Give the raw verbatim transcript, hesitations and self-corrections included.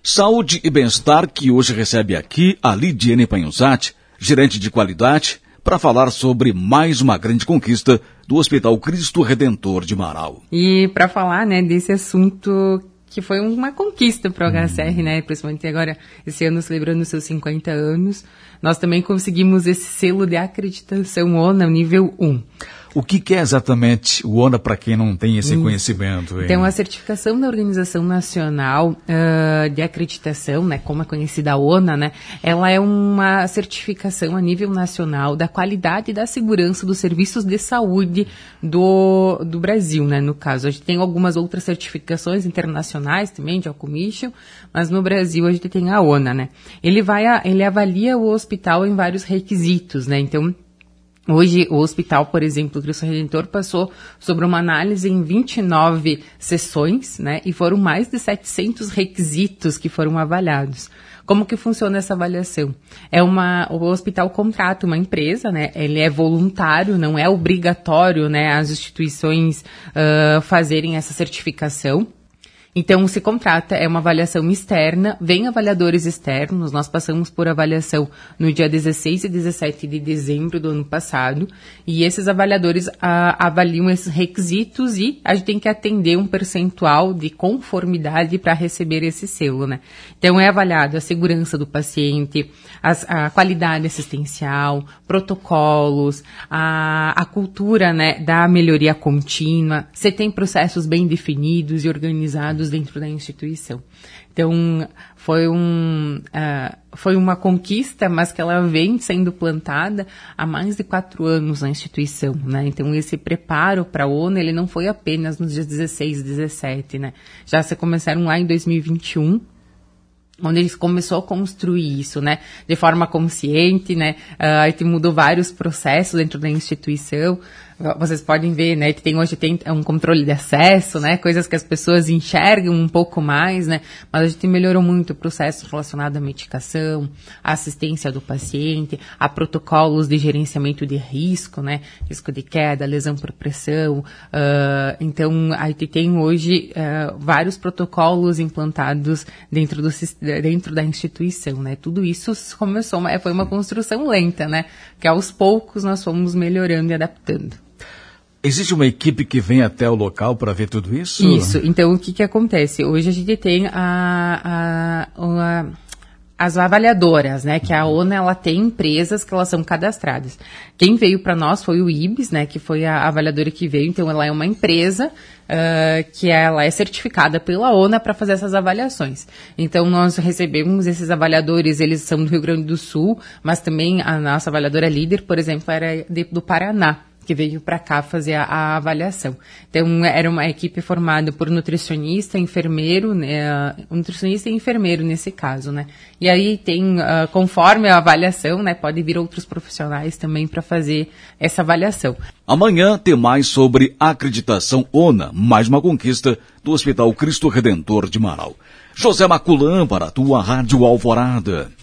Saúde e bem-estar, que hoje recebe aqui a Lidiane Panhuzati, gerente de qualidade, para falar sobre mais uma grande conquista do Hospital Cristo Redentor de Marau. E para falar, né, desse assunto que foi uma conquista para o H C R, né, principalmente agora, esse ano celebrando seus cinquenta anos, nós também conseguimos esse selo de acreditação O N A nível um. O que, que é exatamente o O N A para quem não tem esse hum. conhecimento? Hein? Então, a certificação da Organização Nacional uh, de Acreditação, né, como é conhecida a O N A, né, ela é uma certificação a nível nacional da qualidade e da segurança dos serviços de saúde do, do Brasil, né, no caso. A gente tem algumas outras certificações internacionais também, de Alcommission, mas no Brasil a gente tem a O N A, né. Ele, vai a, ele avalia o hospital em vários requisitos, né, então... Hoje, o hospital, por exemplo, o Cristo Redentor, passou sobre uma análise em vinte e nove sessões, né, e foram mais de setecentos requisitos que foram avaliados. Como que funciona essa avaliação? É uma, o hospital contrata uma empresa, né, ele é voluntário, não é obrigatório, né, as instituições uh, fazerem essa certificação. Então, se contrata, é uma avaliação externa, vem avaliadores externos, nós passamos por avaliação no dia dezesseis e dezessete de dezembro do ano passado, e esses avaliadores a, avaliam esses requisitos e a gente tem que atender um percentual de conformidade para receber esse selo, né? Então, é avaliado a segurança do paciente, as, a qualidade assistencial, protocolos, a, a cultura, né, da melhoria contínua, se tem processos bem definidos e organizados dentro da instituição. Então, foi, um, uh, foi uma conquista, mas que ela vem sendo plantada há mais de quatro anos na instituição, né? Então, esse preparo para a O N A, ele não foi apenas nos dias dezesseis e dezessete, né? Já se começaram lá em dois mil e vinte e um, onde eles começou a construir isso, né, de forma consciente, né, uh, a gente mudou vários processos dentro da instituição. Vocês podem ver, né, que tem, hoje tem um controle de acesso, né, coisas que as pessoas enxergam um pouco mais, né, mas a gente melhorou muito o processo relacionado à medicação, à assistência do paciente, a protocolos de gerenciamento de risco, né, risco de queda, lesão por pressão. Uh, então, a gente tem hoje uh, vários protocolos implantados dentro, do, dentro da instituição, né, tudo isso começou, foi uma construção lenta, né, que aos poucos nós fomos melhorando e adaptando. Existe uma equipe que vem até o local para ver tudo isso? Isso. Então, o que que acontece? Hoje a gente tem a, a, a, as avaliadoras, né? Que a O N A, ela tem empresas que elas são cadastradas. Quem veio para nós foi o I B S, né? Que foi a avaliadora que veio. Então, ela é uma empresa uh, que ela é certificada pela O N A para fazer essas avaliações. Então, nós recebemos esses avaliadores, eles são do Rio Grande do Sul, mas também a nossa avaliadora líder, por exemplo, era de, do Paraná, que veio para cá fazer a, a avaliação. Então, era uma equipe formada por nutricionista, enfermeiro, né, nutricionista e enfermeiro nesse caso, né. E aí tem, uh, conforme a avaliação, né, pode vir outros profissionais também para fazer essa avaliação. Amanhã tem mais sobre acreditação O N A, mais uma conquista do Hospital Cristo Redentor de Marau. José Maculam para a tua Rádio Alvorada.